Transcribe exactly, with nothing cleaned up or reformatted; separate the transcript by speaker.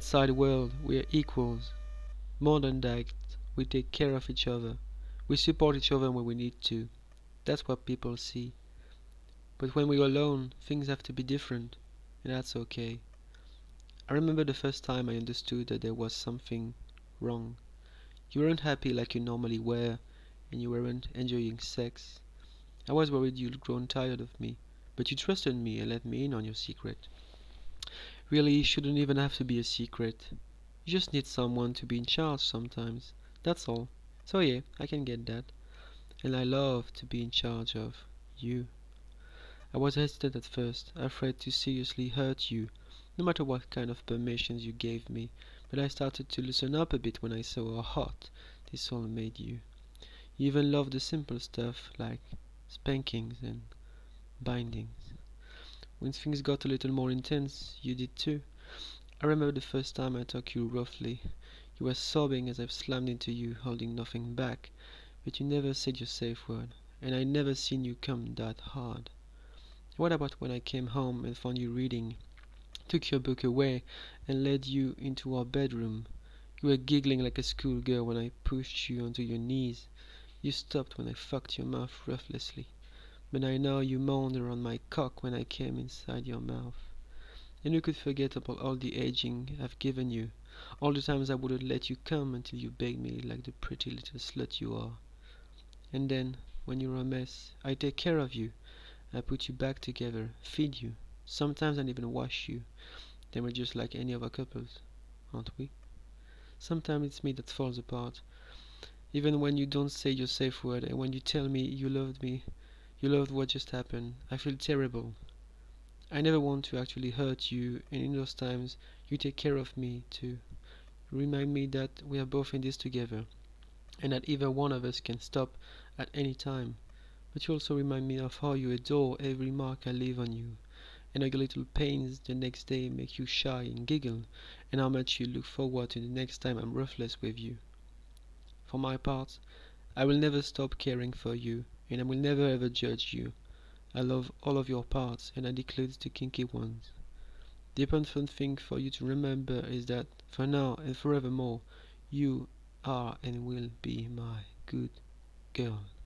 Speaker 1: outside the world, we are equals. More than that, we take care of each other. We support each other when we need to. That's what people see. But when we're alone, things have to be different, and that's okay. I remember the first time I understood that there was something wrong. You weren't happy like you normally were, and you weren't enjoying sex. I was worried you'd grown tired of me, but you trusted me and let me in on your secret. Really, it shouldn't even have to be a secret. You just need someone to be in charge sometimes. That's all. So yeah, I can get that. And I love to be in charge of you. I was hesitant at first, afraid to seriously hurt you, no matter what kind of permissions you gave me, but I started to loosen up a bit when I saw how hot this all made you. You even loved the simple stuff like spankings and bindings. When things got a little more intense, you did too. I remember the first time I took you roughly. You were sobbing as I slammed into you, holding nothing back, but you never said your safe word, and I never seen you come that hard. What about when I came home and found you reading, took your book away, and led you into our bedroom? You were giggling like a schoolgirl when I pushed you onto your knees. You stopped when I fucked your mouth ruthlessly, but I know you moaned around my cock when I came inside your mouth. And you could forget about all the aging I've given you, all the times I wouldn't let you come until you begged me like the pretty little slut you are. And then, when you're a mess, I take care of you. I put you back together, feed you. Sometimes I even wash you. Then we're just like any other couples, aren't we? Sometimes it's me that falls apart. Even when you don't say your safe word and when you tell me you loved me, you loved what just happened, I feel terrible. I never want to actually hurt you, and in those times, you take care of me too. You remind me that we are both in this together, and that either one of us can stop at any time. But you also remind me of how you adore every mark I leave on you, and how your little pains the next day make you shy and giggle, and how much you look forward to the next time I'm ruthless with you. For my part, I will never stop caring for you, and I will never ever judge you. I love all of your parts, and that includes the kinky ones. The important thing for you to remember is that, for now and forevermore, you are and will be my good girl.